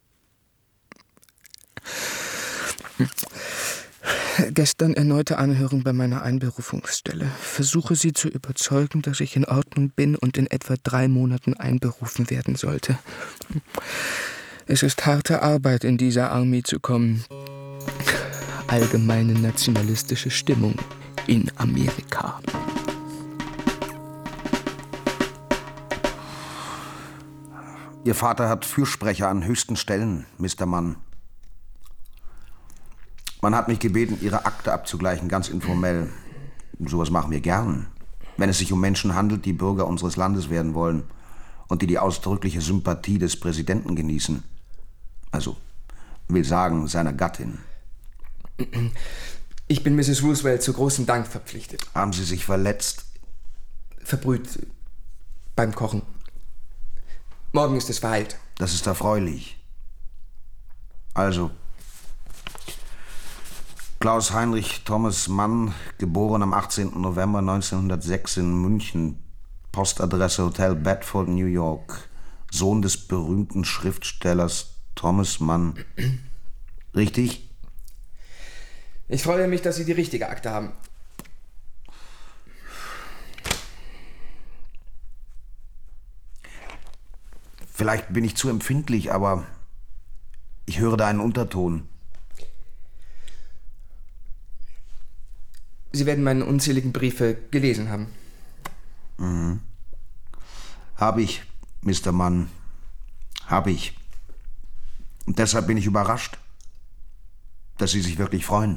Gestern erneute Anhörung bei meiner Einberufungsstelle. Versuche sie zu überzeugen, dass ich in Ordnung bin und in etwa drei Monaten einberufen werden sollte. Es ist harte Arbeit, in dieser Armee zu kommen. Allgemeine nationalistische Stimmung in Amerika. Ihr Vater hat Fürsprecher an höchsten Stellen, Mister Mann. Man hat mich gebeten, Ihre Akte abzugleichen, ganz informell. Sowas machen wir gern. Wenn es sich um Menschen handelt, die Bürger unseres Landes werden wollen und die die ausdrückliche Sympathie des Präsidenten genießen. Also, will sagen, seiner Gattin. Ich bin Misses Roosevelt zu großem Dank verpflichtet. Haben Sie sich verletzt? Verbrüht beim Kochen. Morgen ist es verheilt. Das ist erfreulich. Also, Klaus Heinrich Thomas Mann, geboren am achtzehnten November neunzehnhundertsechs in München, Postadresse Hotel Bedford, New York, Sohn des berühmten Schriftstellers Thomas Mann. Richtig? Ich freue mich, dass Sie die richtige Akte haben. Vielleicht bin ich zu empfindlich, aber ich höre da einen Unterton. Sie werden meine unzähligen Briefe gelesen haben. Mhm. Habe ich, Mister Mann. Habe ich. Und deshalb bin ich überrascht, dass Sie sich wirklich freuen.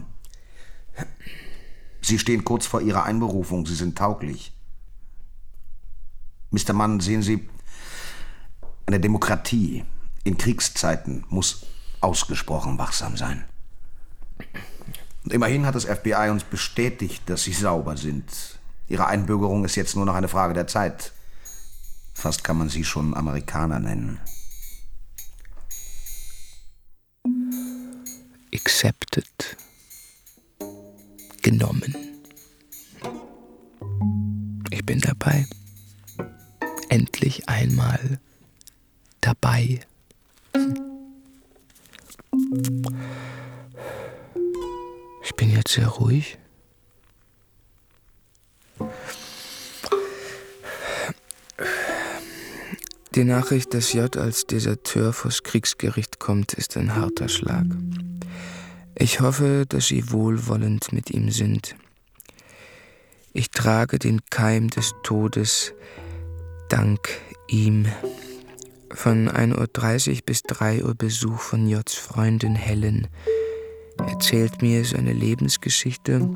Sie stehen kurz vor Ihrer Einberufung. Sie sind tauglich. Mister Mann, sehen Sie, eine Demokratie in Kriegszeiten muss ausgesprochen wachsam sein. Und immerhin hat das F B I uns bestätigt, dass Sie sauber sind. Ihre Einbürgerung ist jetzt nur noch eine Frage der Zeit. Fast kann man Sie schon Amerikaner nennen. Accepted. Genommen. Ich bin dabei. Endlich einmal dabei. Ich bin jetzt sehr ruhig. Die Nachricht, dass J als Deserteur vors Kriegsgericht kommt, ist ein harter Schlag. Ich hoffe, dass Sie wohlwollend mit ihm sind. Ich trage den Keim des Todes dank ihm. Von ein Uhr dreißig bis drei Uhr Besuch von Js Freundin Helen. erzählt mir seine Lebensgeschichte.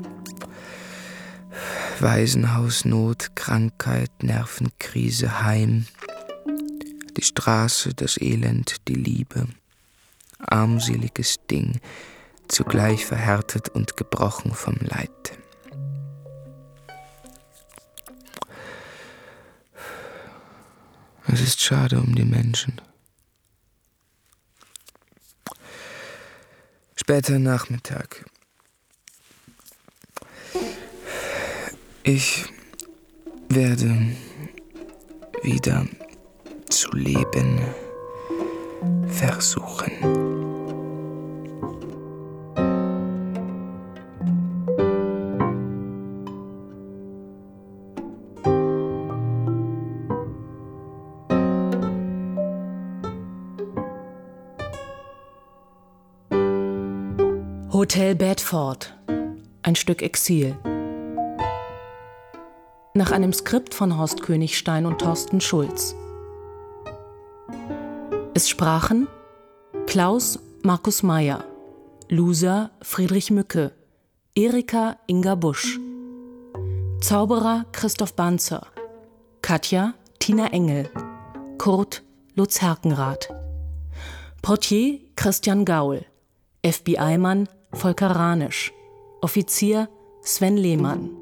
Waisenhaus, Not, Krankheit, Nervenkrise, Heim. Die Straße, das Elend, die Liebe. Armseliges Ding, zugleich verhärtet und gebrochen vom Leid. Es ist schade um die Menschen. Später Nachmittag. Ich werde wieder zu leben versuchen. Hotel Bedford, ein Stück Exil. Nach einem Skript von Horst Königstein und Thorsten Schulz. Es sprachen Klaus Markus Meyer, Loser Friedrich Mücke, Erika Inga Busch, Zauberer Christoph Banzer, Katja Tina Engel, Kurt Lutz Herkenrath, Portier Christian Gaul, F B I-Mann Volker Ranisch, Offizier Sven Lehmann.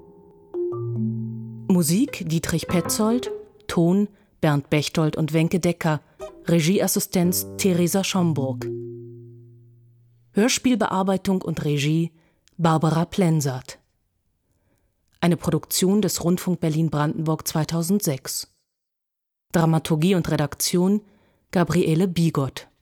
Musik Dietrich Petzold, Ton Bernd Bechtold und Wenke Decker, Regieassistenz Theresa Schomburg. Hörspielbearbeitung und Regie Barbara Plensert. Eine Produktion des Rundfunk Berlin-Brandenburg zweitausendsechs. Dramaturgie und Redaktion Gabriele Bigot.